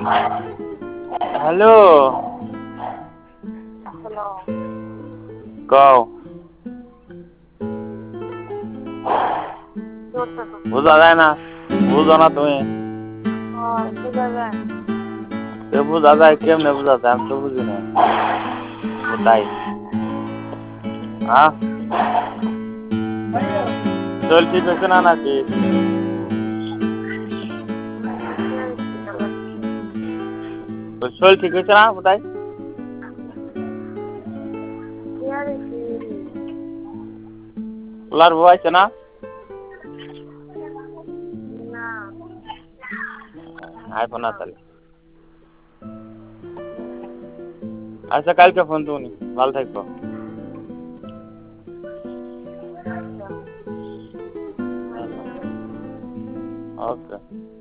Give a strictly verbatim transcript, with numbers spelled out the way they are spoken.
Hello. Hello. কও। জোরটা তো। বুঝা যায় না, বুঝো না তুমি। হ্যাঁ, বোঝা যায়। এ বুঝা যায় কেমনে বুঝা যায় আমি তো বুঝি না। তাই হ্যাঁ চল ঠিক আছে না নাকি? তো শরীর ঠিক হয়েছে না কোথায়? ওলার বউ আছে না? না। আইফোন না তাহলে। আচ্ছা কালকে ফোন তুমি ভালো থাকবো। ওকে।